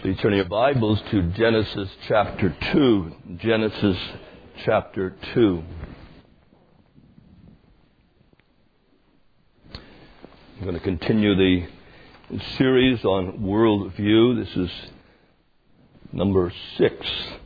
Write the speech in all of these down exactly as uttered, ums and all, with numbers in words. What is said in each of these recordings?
Please turn your Bibles to Genesis chapter two. Genesis chapter two. I'm going to continue the series on worldview. This is number six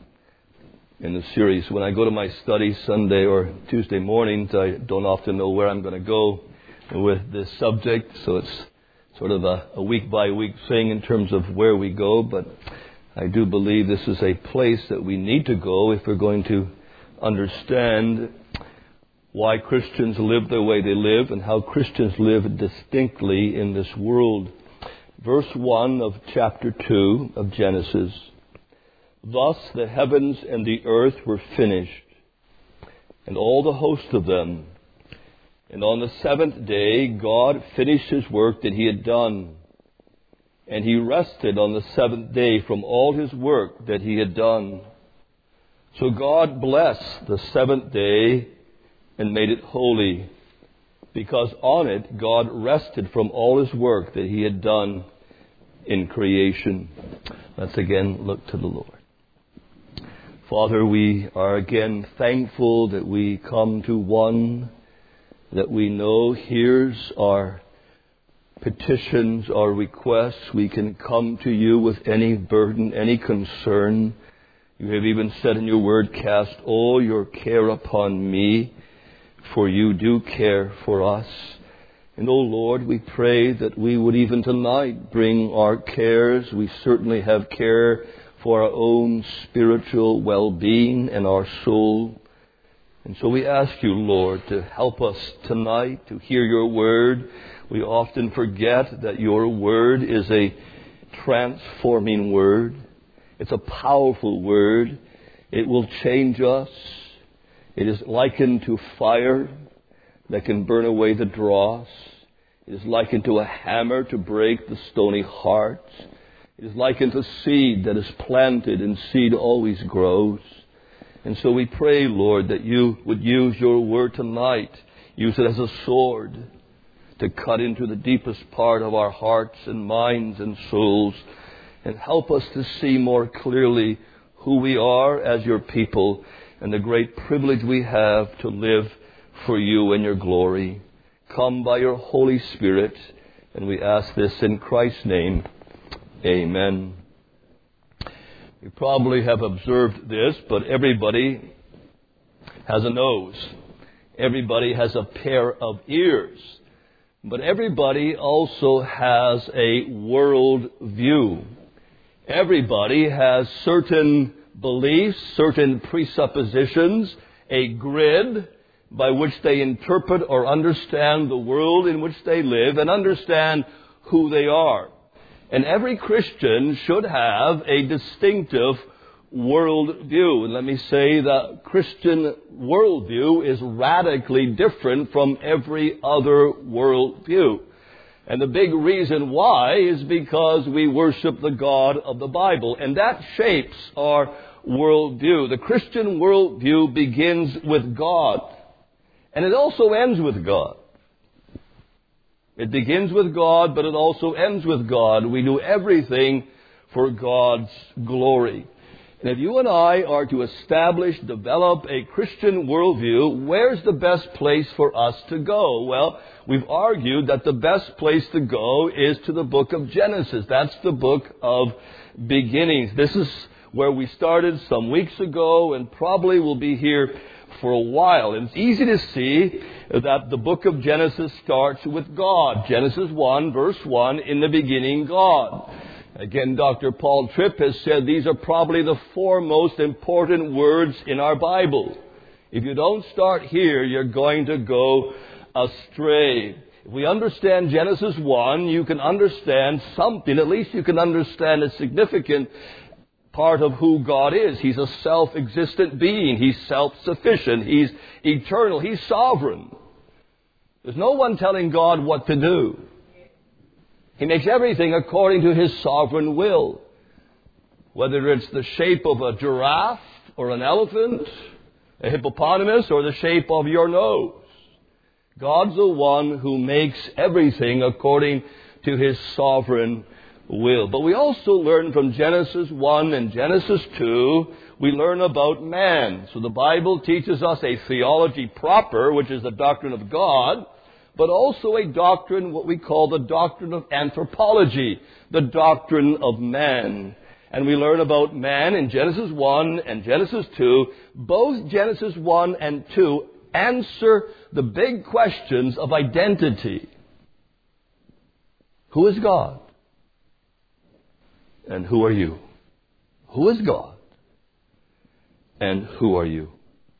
in the series. When I go to my study Sunday or Tuesday mornings, I don't often know where I'm going to go with this subject, so it's sort of a, a week-by-week thing in terms of where we go, but I do believe this is a place that we need to go if we're going to understand why Christians live the way they live and how Christians live distinctly in this world. Verse one of chapter two of Genesis. Thus the heavens and the earth were finished, and all the host of them. And on the seventh day, God finished His work that He had done. And He rested on the seventh day from all His work that He had done. So God blessed the seventh day and made it holy, because on it God rested from all His work that He had done in creation. Let's again look to the Lord. Father, we are again thankful that we come to one that we know hears our petitions, our requests. We can come to you with any burden, any concern. You have even said in your word, cast all your care upon me, for you do care for us. And, O Lord, we pray that we would even tonight bring our cares. We certainly have care for our own spiritual well-being and our soul. And so we ask you, Lord, to help us tonight to hear your word. We often forget that your word is a transforming word. It's a powerful word. It will change us. It is likened to fire that can burn away the dross. It is likened to a hammer to break the stony heart. It is likened to seed that is planted, and seed always grows. And so we pray, Lord, that you would use your word tonight, use it as a sword to cut into the deepest part of our hearts and minds and souls, and help us to see more clearly who we are as your people and the great privilege we have to live for you and your glory. Come by your Holy Spirit, and we ask this in Christ's name. Amen. You probably have observed this, but everybody has a nose. Everybody has a pair of ears. But everybody also has a world view. Everybody has certain beliefs, certain presuppositions, a grid by which they interpret or understand the world in which they live and understand who they are. And every Christian should have a distinctive worldview. And let me say that Christian worldview is radically different from every other worldview. And the big reason why is because we worship the God of the Bible. And that shapes our worldview. The Christian worldview begins with God. And it also ends with God. It begins with God, but it also ends with God. We do everything for God's glory. And if you and I are to establish, develop a Christian worldview, where's the best place for us to go? Well, we've argued that the best place to go is to the book of Genesis. That's the book of beginnings. This is where we started some weeks ago and probably will be here for a while. And it's easy to see that the book of Genesis starts with God. Genesis one, verse one, in the beginning, God. Again, Doctor Paul Tripp has said these are probably the four most important words in our Bible. If you don't start here, you're going to go astray. If we understand Genesis one, you can understand something. At least you can understand a significant part of who God is. He's a self-existent being. He's self-sufficient. He's eternal. He's sovereign. There's no one telling God what to do. He makes everything according to His sovereign will. Whether it's the shape of a giraffe or an elephant, a hippopotamus, or the shape of your nose. God's the one who makes everything according to His sovereign will. But we also learn from Genesis one and Genesis two, we learn about man. So the Bible teaches us a theology proper, which is the doctrine of God, but also a doctrine, what we call the doctrine of anthropology, the doctrine of man. And we learn about man in Genesis one and Genesis two. Both Genesis one and two answer the big questions of identity. Who is God? And who are you? Who is God? And who are you?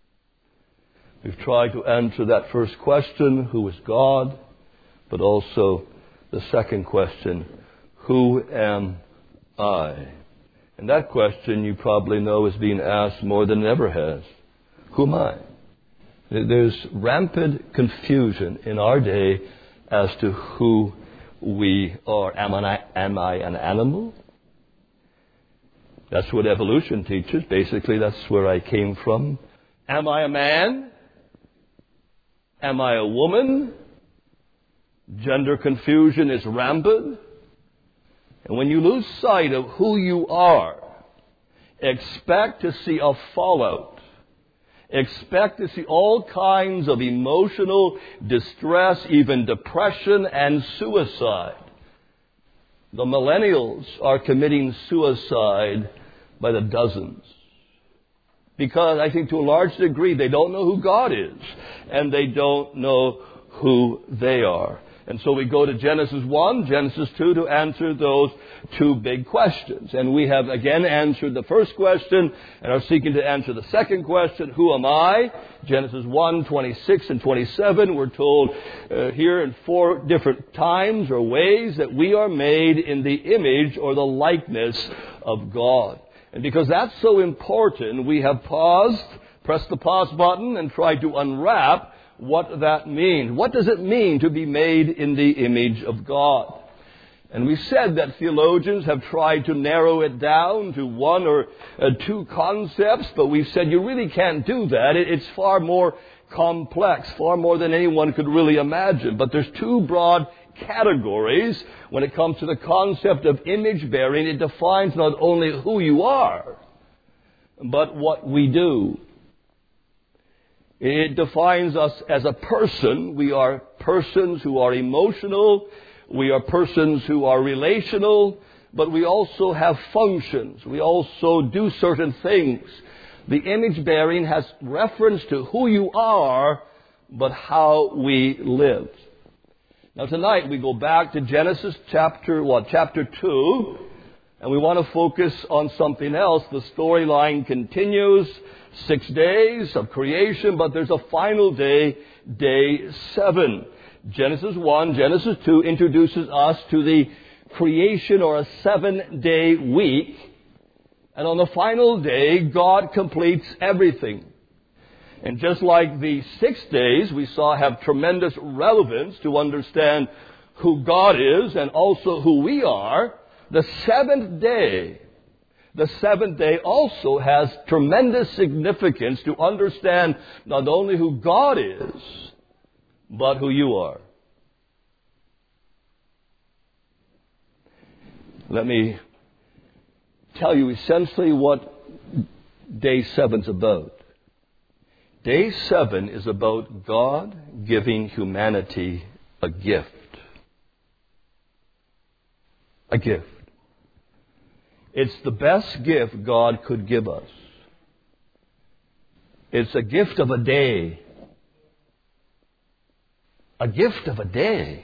We've tried to answer that first question, who is God? But also the second question, who am I? And that question, you probably know, is being asked more than it ever has. Who am I? There's rampant confusion in our day as to who we are. Am I, am I an animal? That's what evolution teaches. Basically, that's where I came from. Am I a man? Am I a woman? Gender confusion is rampant. And when you lose sight of who you are, expect to see a fallout. Expect to see all kinds of emotional distress, even depression and suicide. The millennials are committing suicide by the dozens. Because I think to a large degree they don't know who God is. And they don't know who they are. And so we go to Genesis one, Genesis two to answer those two big questions. And we have again answered the first question and are seeking to answer the second question, who am I? Genesis one, twenty-six and twenty-seven, we're told uh, here in four different times or ways that we are made in the image or the likeness of God. And because that's so important, we have paused, pressed the pause button and tried to unwrap what that means. What does it mean to be made in the image of God? And we said that theologians have tried to narrow it down to one or uh, two concepts, but we've said you really can't do that. It, it's far more complex, far more than anyone could really imagine. But there's two broad categories when it comes to the concept of image bearing. It defines not only who you are, but what we do. It defines us as a person. We are persons who are emotional. We are persons who are relational. But we also have functions. We also do certain things. The image bearing has reference to who you are, but how we live. Now tonight we go back to Genesis chapter, what, chapter two. And we want to focus on something else. The storyline continues. Six days of creation, but there's a final day, day seven. Genesis one, Genesis two introduces us to the creation or a seven-day week. And on the final day, God completes everything. And just like the six days we saw have tremendous relevance to understand who God is and also who we are, the seventh day The seventh day also has tremendous significance to understand not only who God is, but who you are. Let me tell you essentially what day seven's about. Day seven is about God giving humanity a gift. A gift. It's the best gift God could give us. It's a gift of a day. A gift of a day.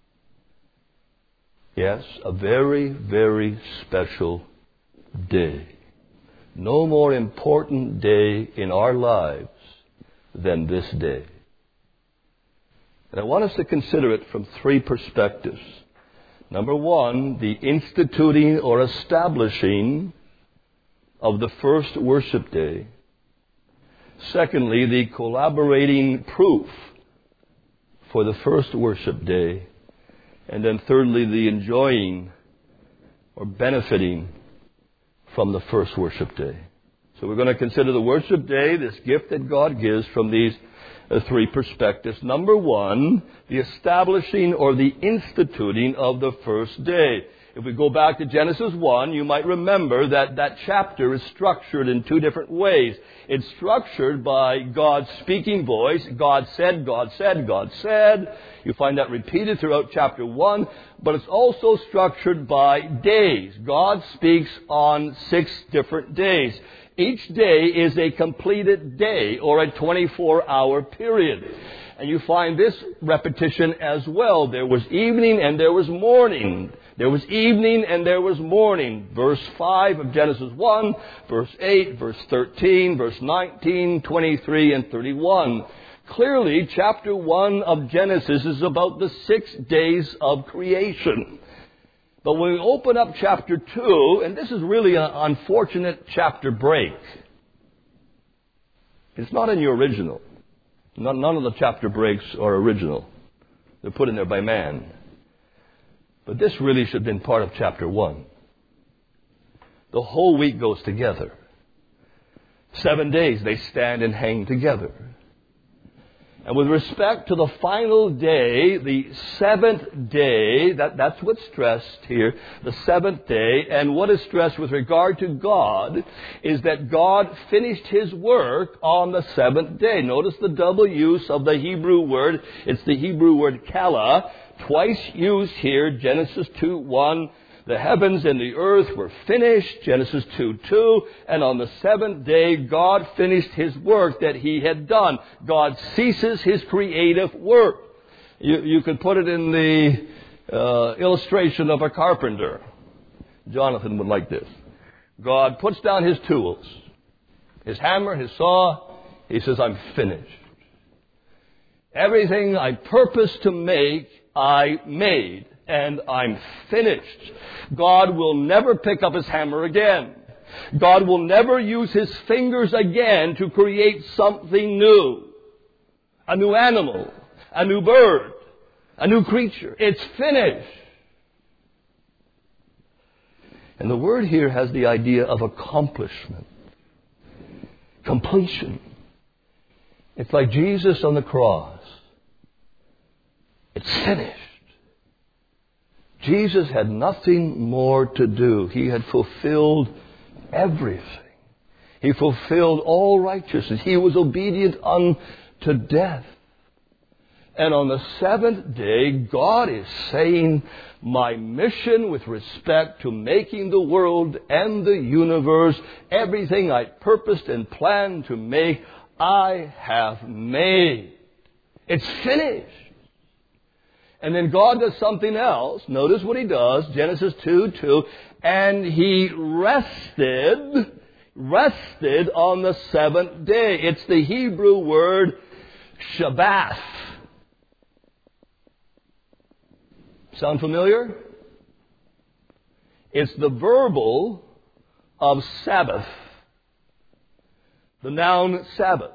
Yes, a very, very special day. No more important day in our lives than this day. And I want us to consider it from three perspectives. Number one, the instituting or establishing of the first worship day. Secondly, the collaborating proof for the first worship day. And then thirdly, the enjoying or benefiting from the first worship day. So we're going to consider the worship day, this gift that God gives, from these Uh, three perspectives. Number one, the establishing or the instituting of the first day. If we go back to Genesis one, you might remember that that chapter is structured in two different ways. It's structured by God's speaking voice. God said, God said, God said. You find that repeated throughout chapter one. But it's also structured by days. God speaks on six different days. Each day is a completed day or a twenty-four hour period. And you find this repetition as well. There was evening and there was morning. There was evening and there was morning. Verse five of Genesis one, verse eight, verse thirteen, verse nineteen, twenty-three, and thirty-one. Clearly, chapter one of Genesis is about the six days of creation. But when we open up chapter two, and this is really an unfortunate chapter break. It's not in your original. None of the chapter breaks are original. They're put in there by man. But this really should have been part of chapter one. The whole week goes together. Seven days they stand and hang together. And with respect to the final day, the seventh day, that, that's what's stressed here, the seventh day, and what is stressed with regard to God is that God finished His work on the seventh day. Notice the double use of the Hebrew word. It's the Hebrew word kala, twice used here, Genesis two one. The heavens and the earth were finished, Genesis two two, and on the seventh day, God finished His work that He had done. God ceases His creative work. You, you could put it in the uh, illustration of a carpenter. Jonathan would like this. God puts down His tools, His hammer, His saw. He says, I'm finished. Everything I purposed to make, I made. And I'm finished. God will never pick up His hammer again. God will never use His fingers again to create something new. A new animal, a new bird, a new creature. It's finished. And the word here has the idea of accomplishment, completion. It's like Jesus on the cross. It's finished. Jesus had nothing more to do. He had fulfilled everything. He fulfilled all righteousness. He was obedient unto death. And on the seventh day, God is saying, my mission with respect to making the world and the universe, everything I purposed and planned to make, I have made. It's finished. And then God does something else. Notice what He does. Genesis two two. And He rested, rested on the seventh day. It's the Hebrew word Shabbat. Sound familiar? It's the verbal of Sabbath. The noun Sabbath.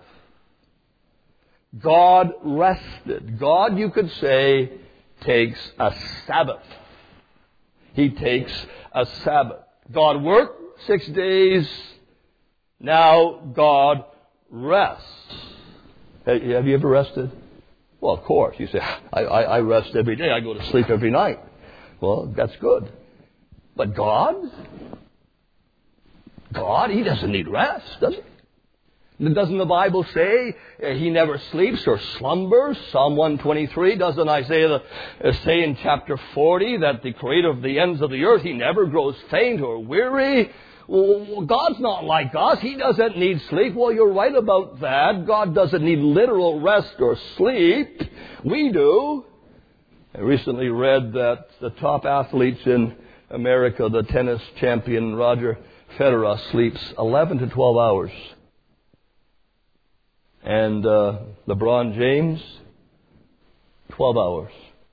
God rested. God, you could say, takes a Sabbath. He takes a Sabbath. God worked six days. Now God rests. Have you ever rested? Well, of course. You say, I, I, I rest every day. I go to sleep every night. Well, that's good. But God? God, He doesn't need rest, does He? Doesn't the Bible say He never sleeps or slumbers? Psalm one twenty-three, doesn't Isaiah say in chapter forty that the Creator of the ends of the earth, He never grows faint or weary? Well, God's not like us. He doesn't need sleep. Well, you're right about that. God doesn't need literal rest or sleep. We do. I recently read that the top athletes in America, the tennis champion Roger Federer, sleeps eleven to twelve hours. And uh, LeBron James, twelve hours.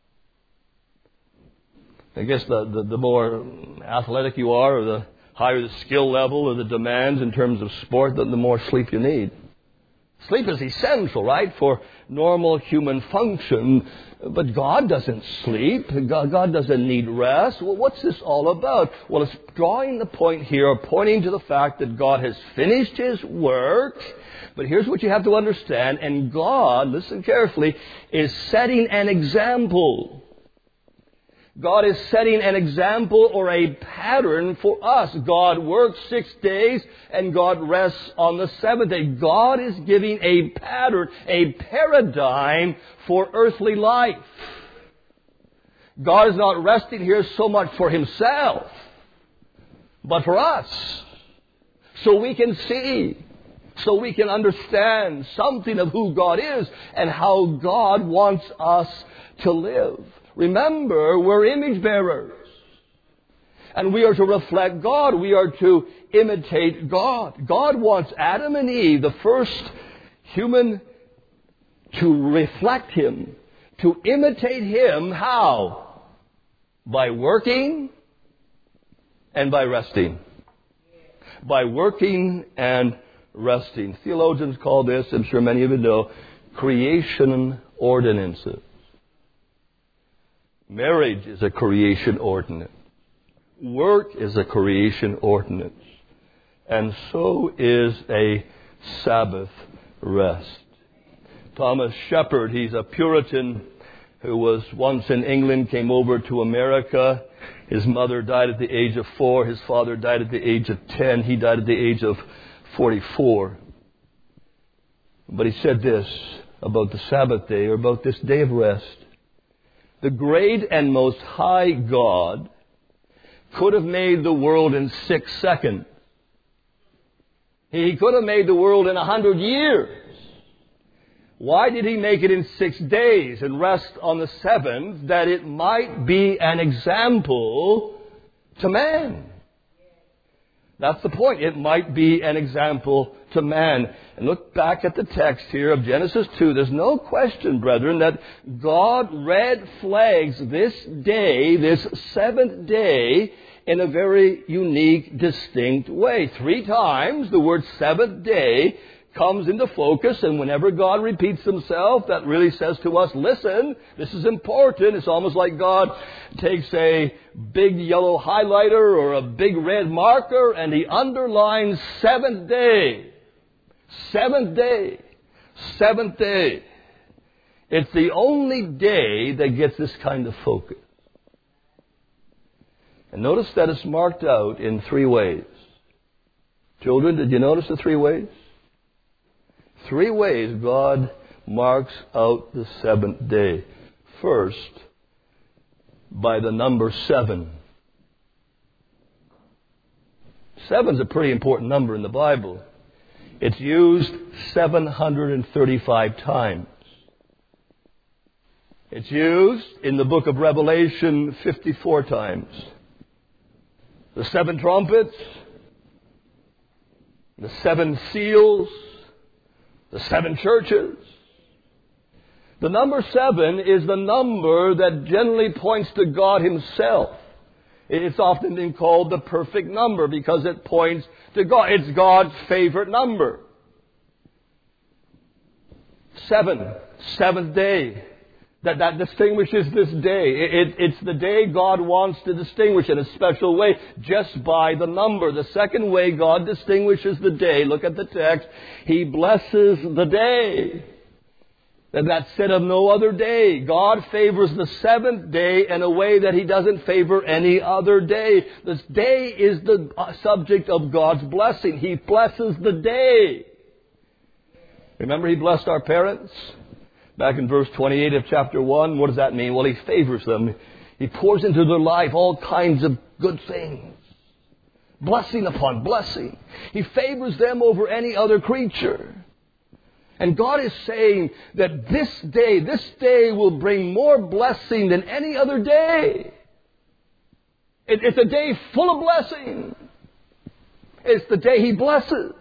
I guess the, the, the more athletic you are, or the higher the skill level, or the demands in terms of sport, the, the more sleep you need. Sleep is essential, right, for normal human function. But God doesn't sleep. God, God doesn't need rest. Well, what's this all about? Well, it's drawing the point here, pointing to the fact that God has finished His work. But here's what you have to understand. And God, listen carefully, is setting an example. God is setting an example or a pattern for us. God works six days and God rests on the seventh day. God is giving a pattern, a paradigm for earthly life. God is not resting here so much for Himself, but for us. So we can see, so we can understand something of who God is and how God wants us to live. Remember, we're image bearers. And we are to reflect God. We are to imitate God. God wants Adam and Eve, the first human, to reflect Him, to imitate Him. How? By working and by resting. By working and resting. Theologians call this, I'm sure many of you know, creation ordinances. Marriage is a creation ordinance. Work is a creation ordinance. And so is a Sabbath rest. Thomas Shepard, he's a Puritan who was once in England, came over to America. His mother died at the age of four. His father died at the age of ten. He died at the age of forty-four. But he said this about the Sabbath day, or about this day of rest. The great and most high God could have made the world in six seconds. He could have made the world in a hundred years. Why did He make it in six days and rest on the seventh? That it might be an example to man. That's the point. It might be an example to man. And look back at the text here of Genesis two. There's no question, brethren, that God red flags this day, this seventh day, in a very unique, distinct way. Three times the word seventh day comes into focus, and whenever God repeats Himself, that really says to us, listen, this is important. It's almost like God takes a big yellow highlighter or a big red marker and He underlines seventh day. Seventh day. Seventh day. It's the only day that gets this kind of focus. And notice that it's marked out in three ways. Children, did you notice the three ways? Three ways God marks out the seventh day. First, by the number seven. Seven's a pretty important number in the Bible. It's used seven hundred thirty-five times. It's used in the book of Revelation fifty-four times. The seven trumpets, the seven seals, the seven churches. The number seven is the number that generally points to God Himself. It's often been called the perfect number because it points to God. It's God's favorite number. Seven, seventh day. That, that distinguishes this day. It, it, it's the day God wants to distinguish in a special way just by the number. The second way God distinguishes the day, look at the text, He blesses the day. And that's said of no other day. God favors the seventh day in a way that He doesn't favor any other day. This day is the subject of God's blessing. He blesses the day. Remember He blessed our parents? Back in verse twenty-eight of chapter one, what does that mean? Well, He favors them. He pours into their life all kinds of good things. Blessing upon blessing. He favors them over any other creature. And God is saying that this day, this day will bring more blessing than any other day. It, it's a day full of blessing. It's the day He blesses.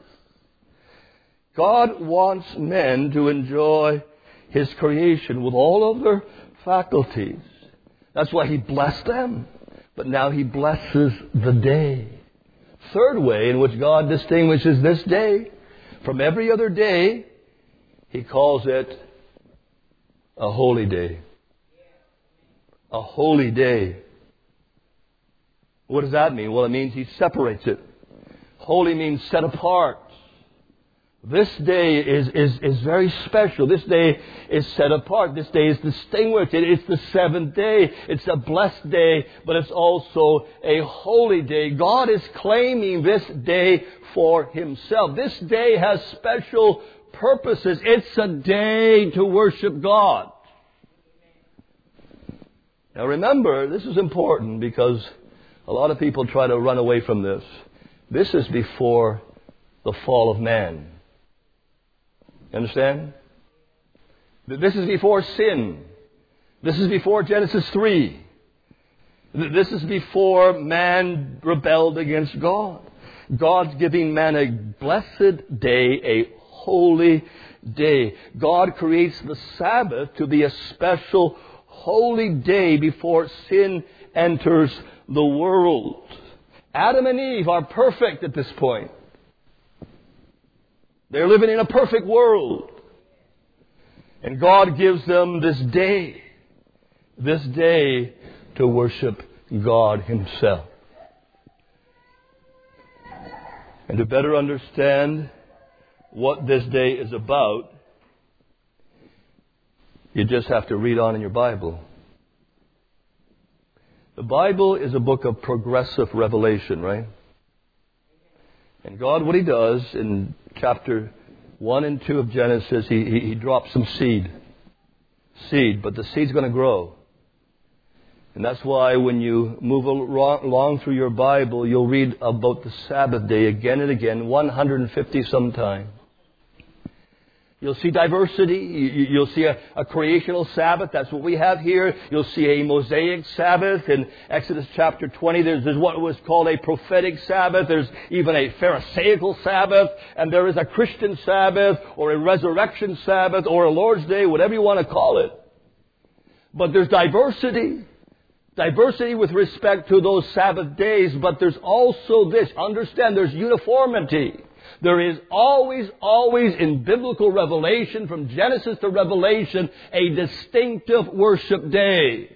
God wants men to enjoy His creation with all of their faculties. That's why He blessed them. But now He blesses the day. Third way in which God distinguishes this day from every other day, He calls it a holy day. A holy day. What does that mean? Well, it means He separates it. Holy means set apart. This day is, is, is very special. This day is set apart. This day is distinguished. It, it's the seventh day. It's a blessed day, but it's also a holy day. God is claiming this day for Himself. This day has special purposes. It's a day to worship God. Now remember, this is important because a lot of people try to run away from this. This is before the fall of man. You understand? This is before sin. This is before Genesis three. This is before man rebelled against God. God's giving man a blessed day, a holy day. God creates the Sabbath to be a special holy day before sin enters the world. Adam and Eve are perfect at this point. They're living in a perfect world. And God gives them this day, this day to worship God Himself. And to better understand what this day is about, you just have to read on in your Bible. The Bible is a book of progressive revelation, right? And God, what He does in chapter one and two of Genesis, He, he, he drops some seed. Seed, but the seed's going to grow. And that's why when you move along through your Bible, you'll read about the Sabbath day again and again, one hundred fifty sometimes. You'll see diversity. You'll see a, a creational Sabbath. That's what we have here. You'll see a Mosaic Sabbath. In Exodus chapter twenty, there's, there's what was called a prophetic Sabbath. There's even a Pharisaical Sabbath. And there is a Christian Sabbath or a resurrection Sabbath or a Lord's Day, whatever you want to call it. But there's diversity. Diversity with respect to those Sabbath days. But there's also this. Understand, there's uniformity. There is always, always in biblical revelation, from Genesis to Revelation, a distinctive worship day.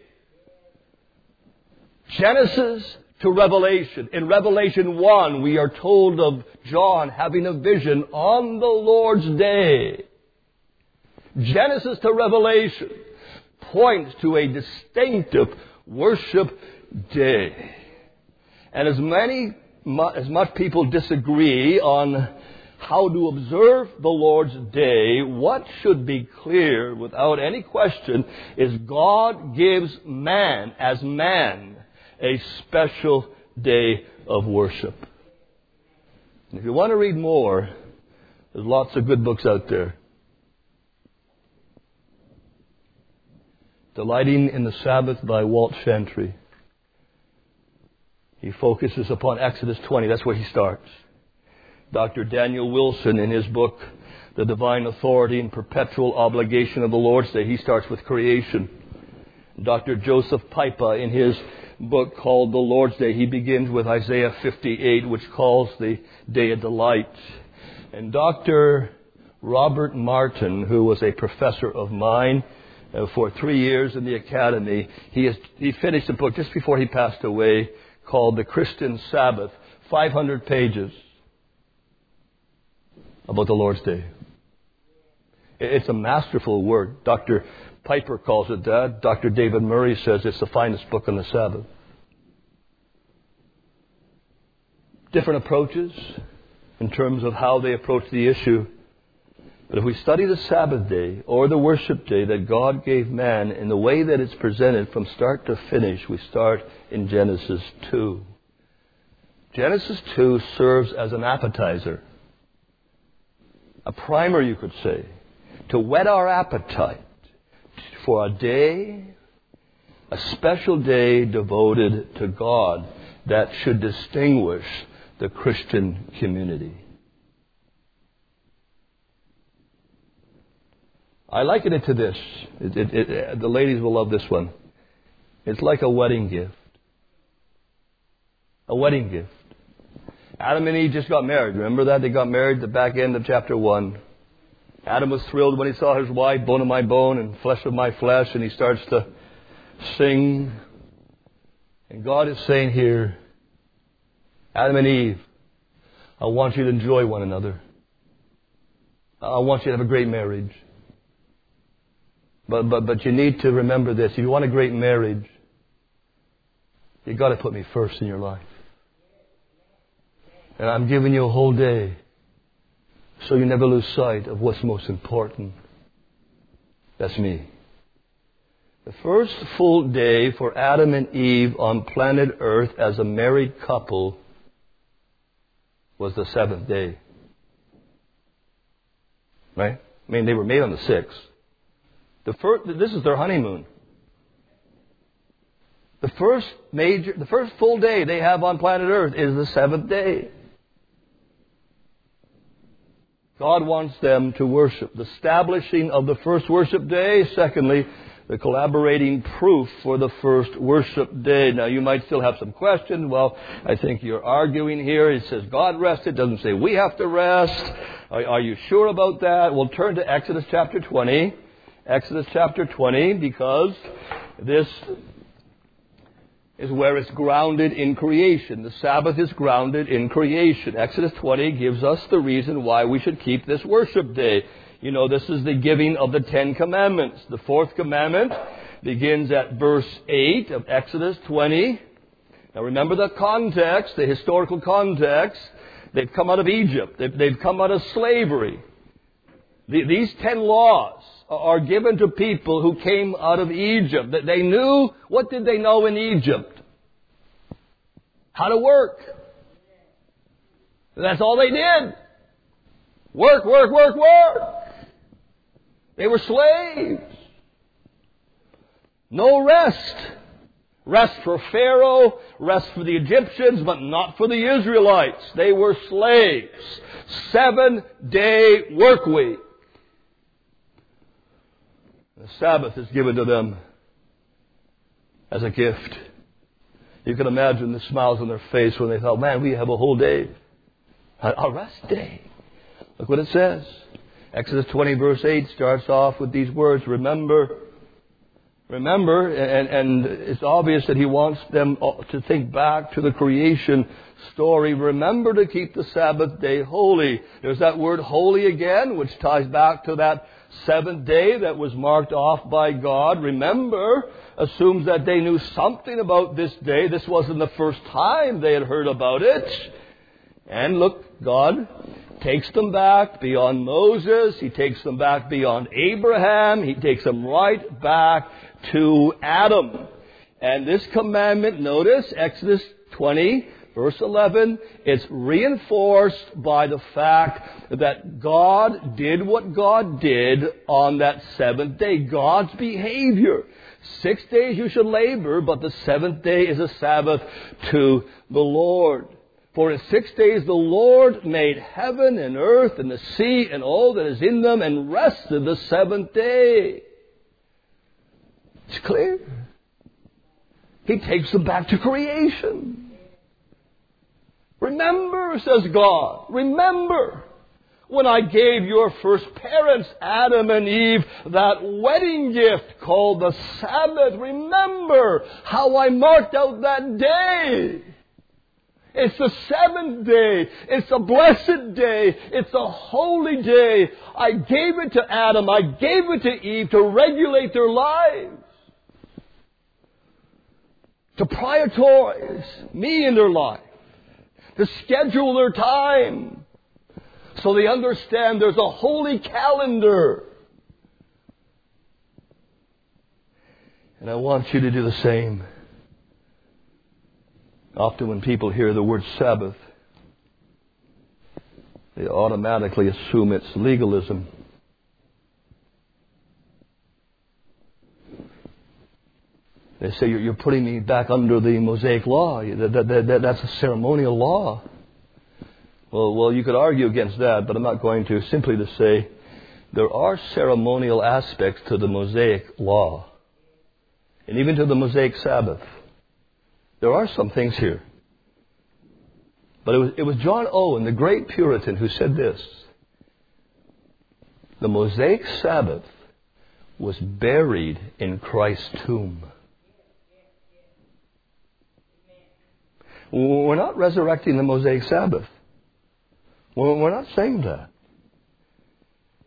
Genesis to Revelation. In Revelation one, we are told of John having a vision on the Lord's day. Genesis to Revelation points to a distinctive worship day. And as many As much people disagree on how to observe the Lord's day, what should be clear without any question is God gives man, as man, a special day of worship. And if you want to read more, there's lots of good books out there. Delighting in the Sabbath by Walt Chantry. He focuses upon Exodus twenty. That's where he starts. Doctor Daniel Wilson, in his book, The Divine Authority and Perpetual Obligation of the Lord's Day, he starts with creation. Doctor Joseph Pipa, in his book called The Lord's Day, he begins with Isaiah fifty-eight, which calls the day a delight. And Doctor Robert Martin, who was a professor of mine uh, for three years in the academy, he, has, he finished a book just before he passed away, called The Christian Sabbath, five hundred pages about the Lord's Day. It's a masterful work. Doctor Piper calls it that. Doctor David Murray says it's the finest book on the Sabbath. Different approaches in terms of how they approach the issue. But if we study the Sabbath day or the worship day that God gave man in the way that it's presented from start to finish, we start in Genesis two. Genesis two serves as an appetizer, a primer, you could say, to whet our appetite for a day, a special day devoted to God that should distinguish the Christian community. I liken it to this. It, it, it, the ladies will love this one. It's like a wedding gift. A wedding gift. Adam and Eve just got married. Remember that? They got married at the back end of chapter one. Adam was thrilled when he saw his wife, bone of my bone and flesh of my flesh, and he starts to sing. And God is saying here, Adam and Eve, I want you to enjoy one another. I want you to have a great marriage. But, but, but you need to remember this. If you want a great marriage, you've got to put me first in your life. And I'm giving you a whole day so you never lose sight of what's most important. That's me. The first full day for Adam and Eve on planet Earth as a married couple was the seventh day. Right? I mean, they were made on the sixth. The first, this is their honeymoon. The first major, the first full day they have on planet Earth is the seventh day. God wants them to worship. The establishing of the first worship day. Secondly, the collaborating proof for the first worship day. Now, you might still have some questions. Well, I think you're arguing here. It says God rested. It doesn't say we have to rest. Are, are you sure about that? We'll turn to Exodus chapter twenty. Exodus chapter twenty, because this is where it's grounded in creation. The Sabbath is grounded in creation. Exodus twenty gives us the reason why we should keep this worship day. You know, this is the giving of the Ten Commandments. The fourth commandment begins at verse eight of Exodus twenty. Now remember the context, the historical context. They've come out of Egypt. They've, they've come out of slavery. The, these ten laws are given to people who came out of Egypt. That they knew, what did they know in Egypt? How to work. That's all they did. Work, work, work, work. They were slaves. No rest. Rest for Pharaoh, rest for the Egyptians, but not for the Israelites. They were slaves. Seven-day work week. The Sabbath is given to them as a gift. You can imagine the smiles on their face when they thought, man, we have a whole day. A rest day. Look what it says. Exodus twenty verse eight starts off with these words, remember, remember, and, and it's obvious that he wants them to think back to the creation story. Remember to keep the Sabbath day holy. There's that word holy again, which ties back to that seventh day that was marked off by God. Remember assumes that they knew something about this day. This wasn't the first time they had heard about it. And look, God takes them back beyond Moses. He takes them back beyond Abraham. He takes them right back to Adam. And this commandment, notice, Exodus twenty, verse eleven, it's reinforced by the fact that God did what God did on that seventh day. God's behavior. Six days you should labor, but the seventh day is a Sabbath to the Lord. For in six days the Lord made heaven and earth and the sea and all that is in them, and rested the seventh day. It's clear. He takes them back to creation. Remember, says God, remember when I gave your first parents, Adam and Eve, that wedding gift called the Sabbath. Remember how I marked out that day. It's the seventh day. It's a blessed day. It's a holy day. I gave it to Adam. I gave it to Eve to regulate their lives. To prioritize me in their life. To schedule their time. So they understand there's a holy calendar. And I want you to do the same. Often when people hear the word Sabbath, they automatically assume it's legalism. They say, you're putting me back under the Mosaic law. That, that, that, that's a ceremonial law. Well, well, you could argue against that, but I'm not going to. Simply to say, there are ceremonial aspects to the Mosaic law. And even to the Mosaic Sabbath. There are some things here. But it was, it was John Owen, the great Puritan, who said this. The Mosaic Sabbath was buried in Christ's tomb. We're not resurrecting the Mosaic Sabbath. We're not saying that.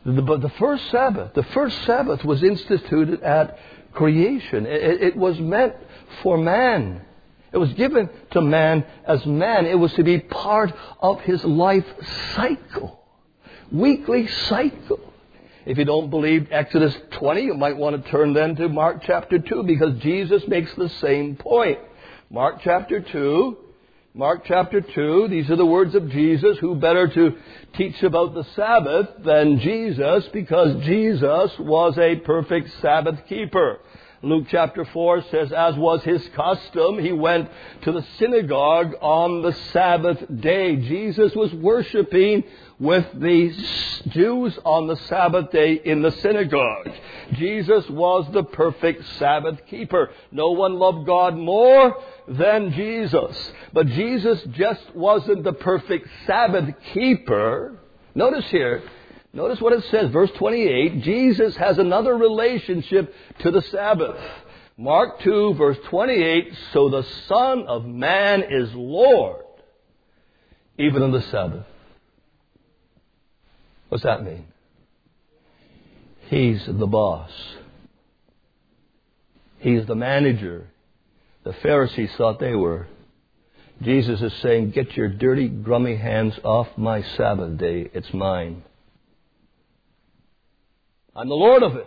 The, but the first Sabbath, the first Sabbath was instituted at creation. It, it was meant for man. It was given to man as man. It was to be part of his life cycle, weekly cycle. If you don't believe Exodus twenty, you might want to turn then to Mark chapter two, because Jesus makes the same point. Mark chapter two. Mark chapter two, these are the words of Jesus. Who better to teach about the Sabbath than Jesus, because Jesus was a perfect Sabbath keeper. Luke chapter four says, as was his custom, he went to the synagogue on the Sabbath day. Jesus was worshiping with the Jews on the Sabbath day in the synagogue. Jesus was the perfect Sabbath keeper. No one loved God more than Jesus. But Jesus just wasn't the perfect Sabbath keeper. Notice here, notice what it says, verse twenty-eight. Jesus has another relationship to the Sabbath. Mark two, verse twenty-eight. So the Son of Man is Lord, even on the Sabbath. What's that mean? He's the boss. He's the manager. The Pharisees thought they were. Jesus is saying, get your dirty, grummy hands off my Sabbath day. It's mine. I'm the Lord of it.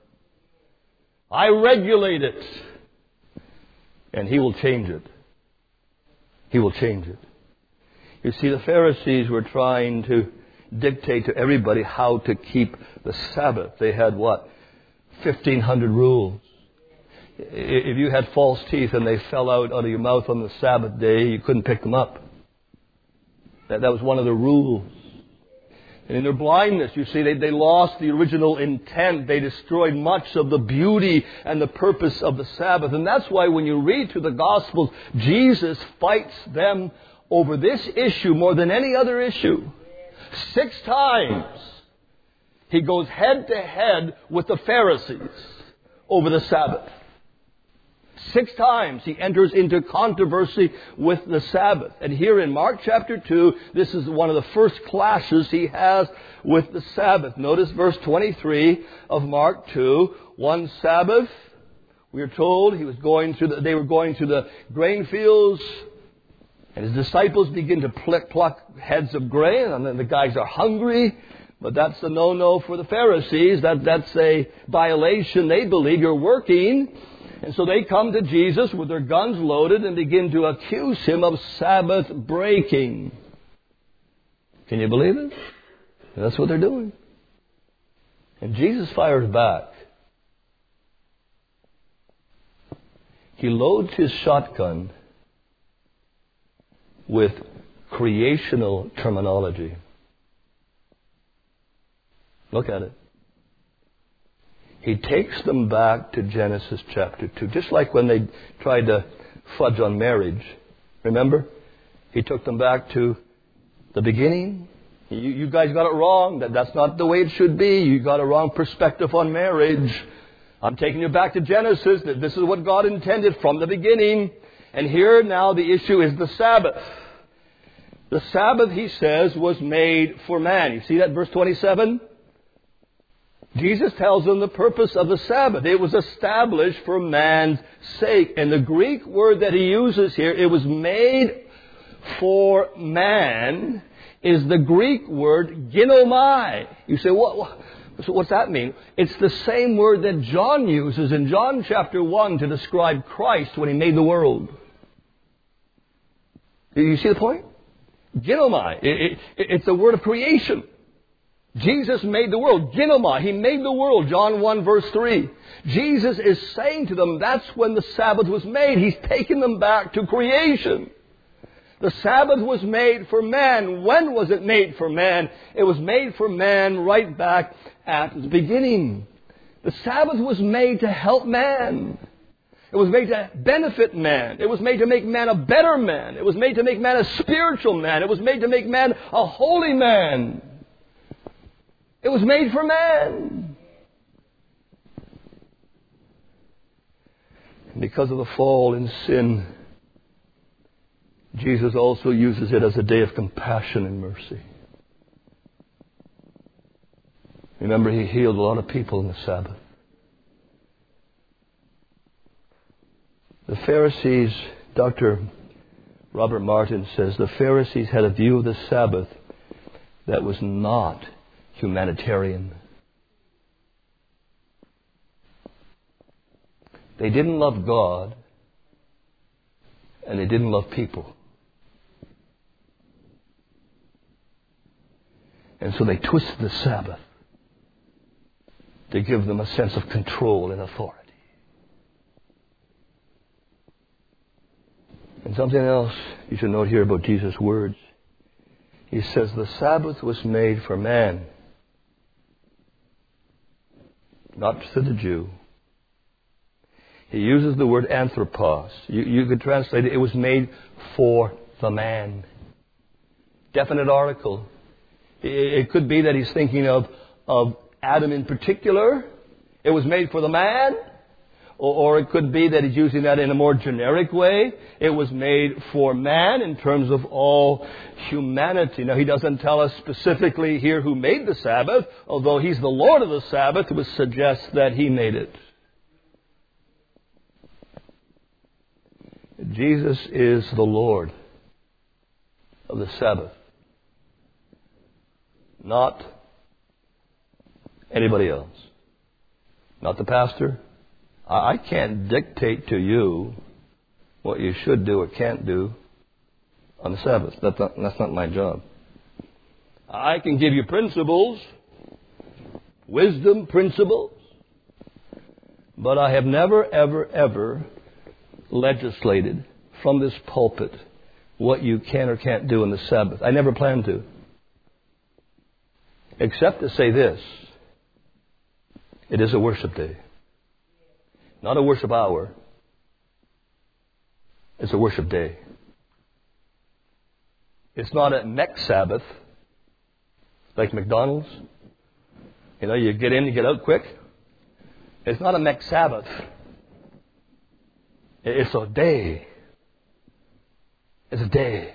I regulate it. And He will change it. He will change it. You see, the Pharisees were trying to dictate to everybody how to keep the Sabbath. They had what? fifteen hundred rules. If you had false teeth and they fell out out of your mouth on the Sabbath day, you couldn't pick them up. That, that was one of the rules. And in their blindness, you see, they, they lost the original intent. They destroyed much of the beauty and the purpose of the Sabbath. And that's why when you read through the Gospels, Jesus fights them over this issue more than any other issue. Six times He goes head to head with the Pharisees over the Sabbath. Six times He enters into controversy with the Sabbath. And here in Mark chapter two, this is one of the first clashes He has with the Sabbath. Notice verse twenty-three of Mark two. One Sabbath, we are told, he was going through the, they were going through the grain fields, and His disciples begin to pluck, pluck heads of grain, and then the guys are hungry. But that's the no-no for the Pharisees. That, that's a violation. They believe you're working. And so they come to Jesus with their guns loaded and begin to accuse Him of Sabbath breaking. Can you believe it? And that's what they're doing. And Jesus fires back. He loads his shotgun with creational terminology. Look at it. He takes them back to Genesis chapter two. Just like when they tried to fudge on marriage. Remember? He took them back to the beginning. You, you guys got it wrong. That, that's not the way it should be. You got a wrong perspective on marriage. I'm taking you back to Genesis. That this is what God intended from the beginning. And here now the issue is the Sabbath. The Sabbath, He says, was made for man. You see that verse twenty-seven? Jesus tells them the purpose of the Sabbath. It was established for man's sake. And the Greek word that He uses here, it was made for man, is the Greek word ginomai. You say, what, what, so what's that mean? It's the same word that John uses in John chapter one to describe Christ when He made the world. Do you see the point? Ginomai. It, it, it's a word of creation. Jesus made the world. Ginomai. He made the world. John one verse three. Jesus is saying to them, that's when the Sabbath was made. He's taken them back to creation. The Sabbath was made for man. When was it made for man? It was made for man right back at the beginning. The Sabbath was made to help man. It was made to benefit man. It was made to make man a better man. It was made to make man a spiritual man. It was made to make man a holy man. It was made for man. And because of the fall in sin, Jesus also uses it as a day of compassion and mercy. Remember, he healed a lot of people on the Sabbath. The Pharisees, Doctor Robert Martin says, the Pharisees had a view of the Sabbath that was not humanitarian. They didn't love God, and they didn't love people. And so they twisted the Sabbath to give them a sense of control and authority. And something else you should note here about Jesus' words. He says the Sabbath was made for man, not for the Jew. He uses the word anthropos. You, you could translate it, it was made for the man. Definite article. It, it could be that he's thinking of, of Adam in particular. It was made for the man. Or, or it could be that he's using that in a more generic way. It was made for man in terms of all humanity. Now, he doesn't tell us specifically here who made the Sabbath, although he's the Lord of the Sabbath, which suggests that he made it. Jesus is the Lord of the Sabbath, not anybody else. Not the pastor. I can't dictate to you what you should do or can't do on the Sabbath. That's not, that's not my job. I can give you principles, wisdom principles, but I have never, ever, ever legislated from this pulpit what you can or can't do on the Sabbath. I never plan to. Except to say this: it is a worship day. Not a worship hour. It's a worship day. It's not a next Sabbath, like McDonald's. You know, you get in, you get out quick. It's not a next Sabbath. It's a day. It's a day.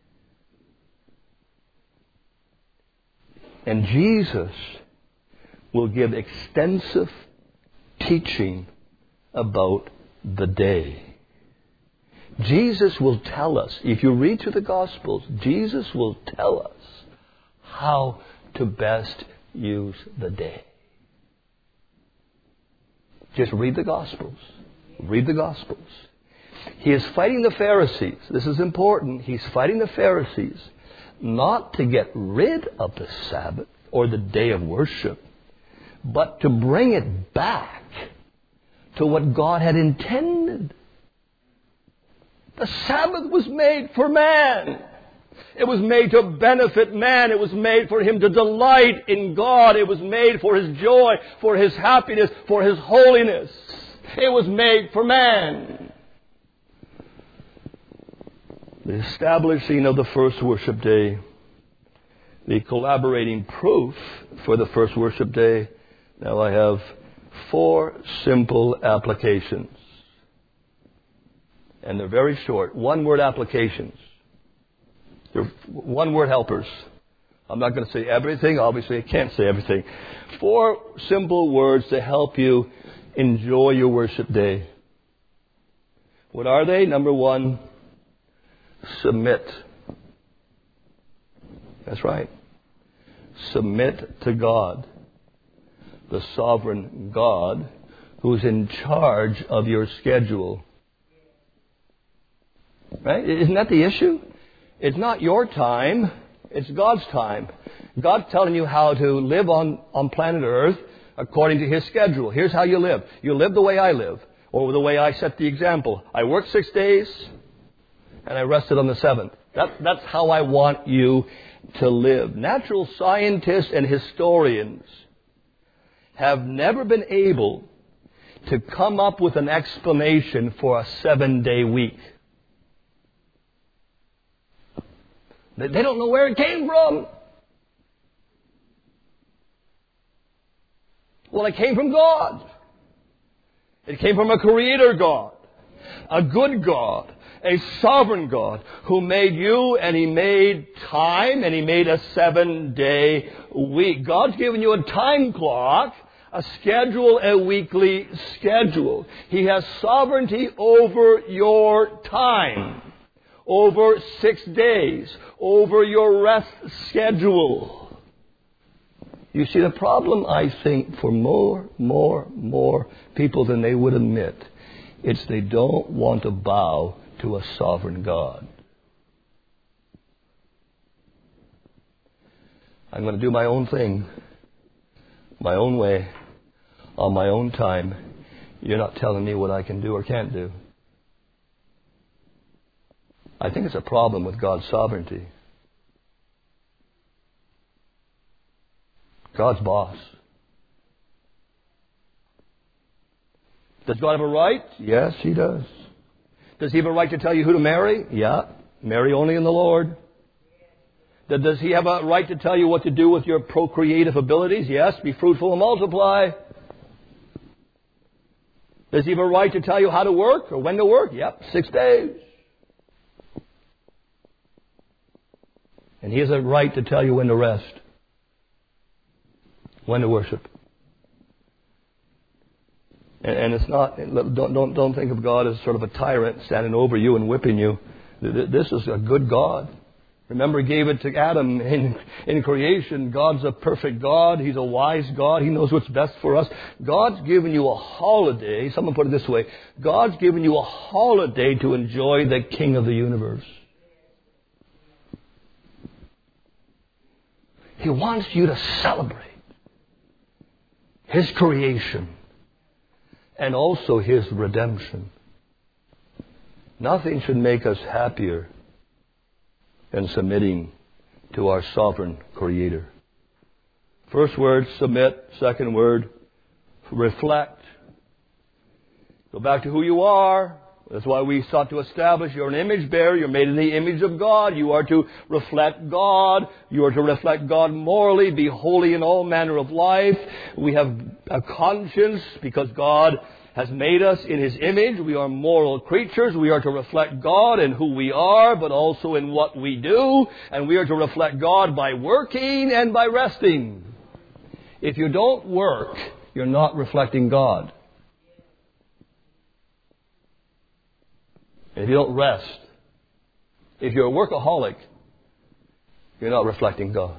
And Jesus will give extensive teaching about the day. Jesus will tell us, if you read through the Gospels, Jesus will tell us how to best use the day. Just read the Gospels. Read the Gospels. He is fighting the Pharisees. This is important. He's fighting the Pharisees not to get rid of the Sabbath or the day of worship, but to bring it back to what God had intended. The Sabbath was made for man. It was made to benefit man. It was made for him to delight in God. It was made for his joy, for his happiness, for his holiness. It was made for man. The establishing of the first worship day, the collaborating proof for the first worship day. Now I have four simple applications. And they're very short. One-word applications. They're one-word helpers. I'm not going to say everything. Obviously, I can't say everything. Four simple words to help you enjoy your worship day. What are they? Number one, submit. That's right. Submit to God, the sovereign God who's in charge of your schedule. Right? Isn't that the issue? It's not your time. It's God's time. God's telling you how to live on, on planet Earth according to His schedule. Here's how you live. You live the way I live, or the way I set the example. I work six days, and I rested on the seventh. That, that's how I want you to live. Natural scientists and historians have never been able to come up with an explanation for a seven-day week. They don't know where it came from. Well, it came from God. It came from a creator God, a good God, A sovereign God who made you, and He made time, and He made a seven-day week. God's given you a time clock, a schedule, a weekly schedule. He has sovereignty over your time, over six days, over your rest schedule. You see, the problem, I think, for more, more, more people than they would admit, it's they don't want to bow to a sovereign God. I'm going to do my own thing, my own way, on my own time. You're not telling me what I can do or can't do. I think it's a problem with God's sovereignty. God's boss. Does God have a right? Yes, He does. Does He have a right to tell you who to marry? Yeah. Marry only in the Lord. Does He have a right to tell you what to do with your procreative abilities? Yes. Be fruitful and multiply. Does He have a right to tell you how to work or when to work? Yep. Six days. And He has a right to tell you when to rest. When to worship. And it's not, don't, don't, don't think of God as sort of a tyrant standing over you and whipping you. This is a good God. Remember, He gave it to Adam in, in creation. God's a perfect God. He's a wise God. He knows what's best for us. God's given you a holiday. Someone put it this way. God's given you a holiday to enjoy the King of the universe. He wants you to celebrate His creation. And also His redemption. Nothing should make us happier than submitting to our sovereign Creator. First word, submit. Second word, reflect. Go back to who you are. That's why we sought to establish you're an image bearer. You're made in the image of God. You are to reflect God. You are to reflect God morally. Be holy in all manner of life. We have a conscience because God has made us in His image. We are moral creatures. We are to reflect God in who we are, but also in what we do. And we are to reflect God by working and by resting. If you don't work, you're not reflecting God. If you don't rest, if you're a workaholic, you're not reflecting God.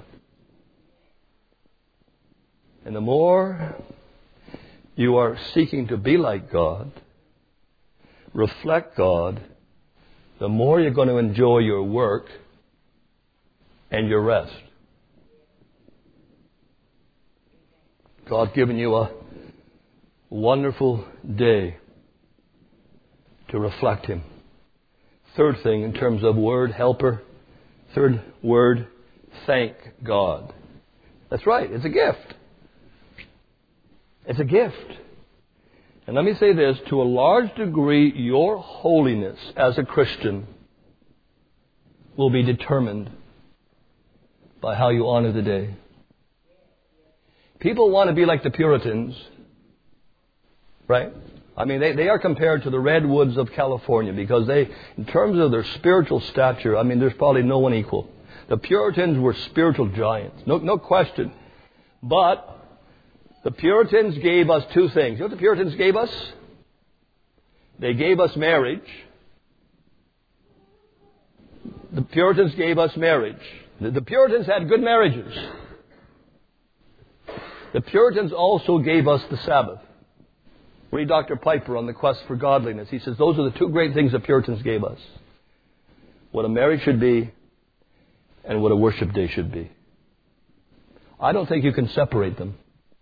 And the more you are seeking to be like God, reflect God, the more you're going to enjoy your work and your rest. God's given you a wonderful day to reflect Him. Third thing in terms of word, helper. Third word, thank God. That's right, it's a gift. It's a gift. And let me say this, to a large degree, your holiness as a Christian will be determined by how you honor the day. People want to be like the Puritans, right? I mean, they, they are compared to the redwoods of California because they, in terms of their spiritual stature, I mean, there's probably no one equal. The Puritans were spiritual giants, no, no question. But the Puritans gave us two things. You know what the Puritans gave us? They gave us marriage. The Puritans gave us marriage. The, the Puritans had good marriages. The Puritans also gave us the Sabbath. Read Doctor Piper on the quest for godliness. He says those are the two great things the Puritans gave us. What a marriage should be and what a worship day should be. I don't think you can separate them.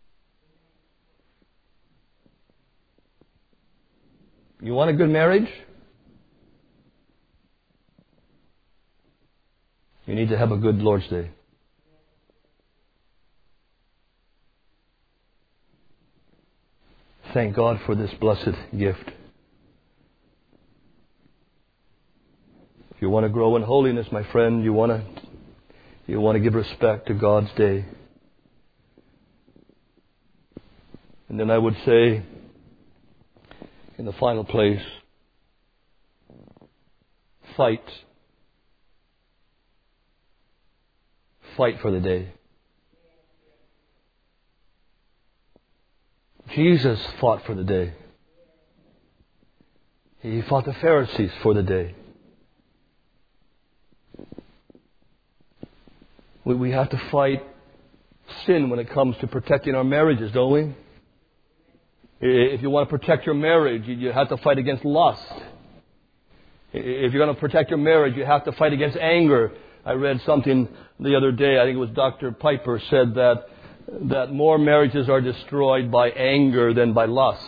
You want a good marriage? You need to have a good Lord's Day. Thank God for this blessed gift. If you want to grow in holiness, my friend, you want to you want to give respect to God's day. And then I would say, in the final place, fight. Fight for the day. Jesus fought for the day. He fought the Pharisees for the day. We, we have to fight sin when it comes to protecting our marriages, don't we? If you want to protect your marriage, you have to fight against lust. If you're going to protect your marriage, you have to fight against anger. I read something the other day, I think it was Doctor Piper, said that that more marriages are destroyed by anger than by lust.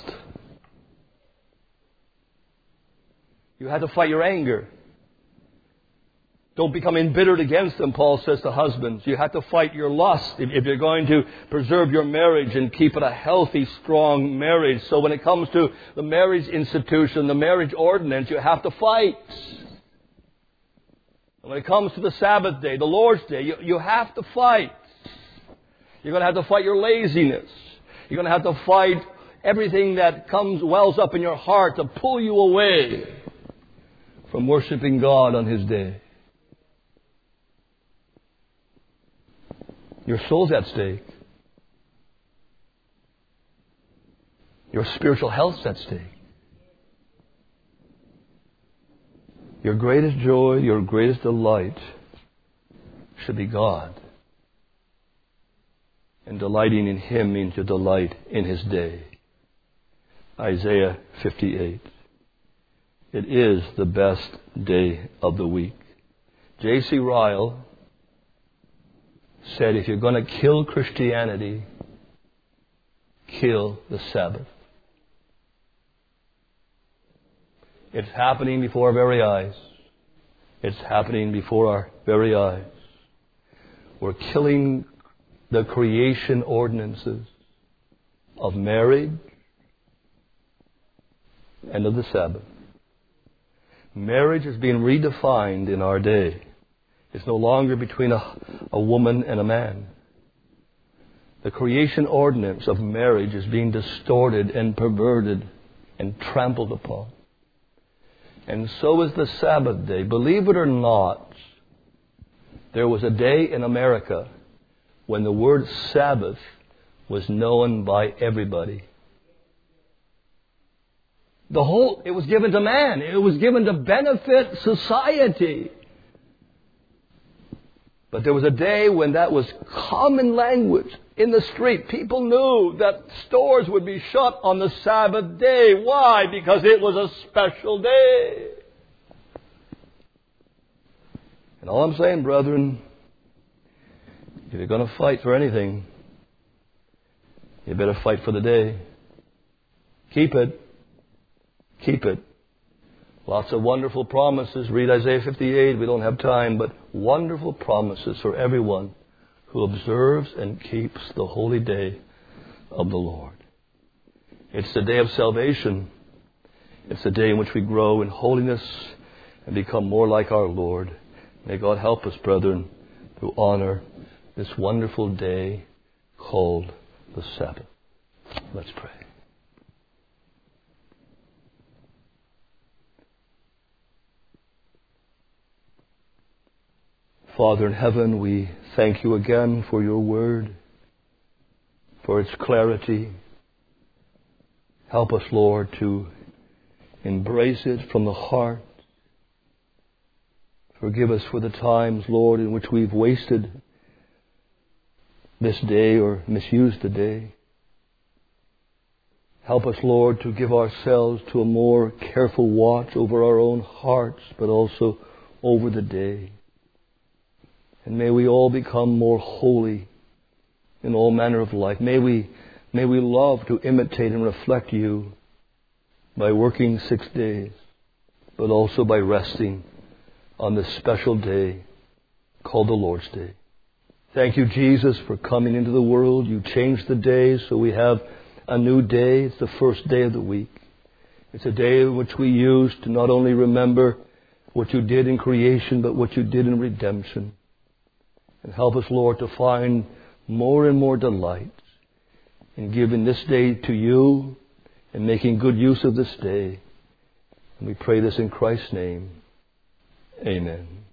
You have to fight your anger. Don't become embittered against them, Paul says to husbands. You have to fight your lust if you're going to preserve your marriage and keep it a healthy, strong marriage. So when it comes to the marriage institution, the marriage ordinance, you have to fight. And when it comes to the Sabbath day, the Lord's day, you, you have to fight. You're going to have to fight your laziness. You're going to have to fight everything that comes, wells up in your heart to pull you away from worshiping God on His day. Your soul's at stake. Your spiritual health's at stake. Your greatest joy, your greatest delight should be God. And delighting in Him means to delight in His day. Isaiah fifty-eight. It is the best day of the week. J C Ryle said, if you're going to kill Christianity, kill the Sabbath. It's happening before our very eyes. It's happening before our very eyes. We're killing the creation ordinances of marriage and of the Sabbath. Marriage is being redefined in our day. It's no longer between a, a woman and a man. The creation ordinance of marriage is being distorted and perverted and trampled upon. And so is the Sabbath day. Believe it or not, there was a day in America when the word Sabbath was known by everybody. The whole, it was given to man. It was given to benefit society. But there was a day when that was common language in the street. People knew that stores would be shut on the Sabbath day. Why? Because it was a special day. And all I'm saying, brethren, if you're going to fight for anything, you better fight for the day. Keep it. Keep it. Lots of wonderful promises. Read Isaiah fifty-eight. We don't have time, but wonderful promises for everyone who observes and keeps the holy day of the Lord. It's the day of salvation. It's the day in which we grow in holiness and become more like our Lord. May God help us, brethren, to honor this wonderful day called the Sabbath. Let's pray. Father in heaven, we thank you again for your word, for its clarity. Help us, Lord, to embrace it from the heart. Forgive us for the times, Lord, in which we've wasted this day or misused the day. Help us, Lord, to give ourselves to a more careful watch over our own hearts, but also over the day. And may we all become more holy in all manner of life. May we, may we love to imitate and reflect you by working six days, but also by resting on this special day called the Lord's Day. Thank you, Jesus, for coming into the world. You changed the days, so we have a new day. It's the first day of the week. It's a day in which we use to not only remember what you did in creation, but what you did in redemption. And help us, Lord, to find more and more delight in giving this day to you and making good use of this day. And we pray this in Christ's name. Amen.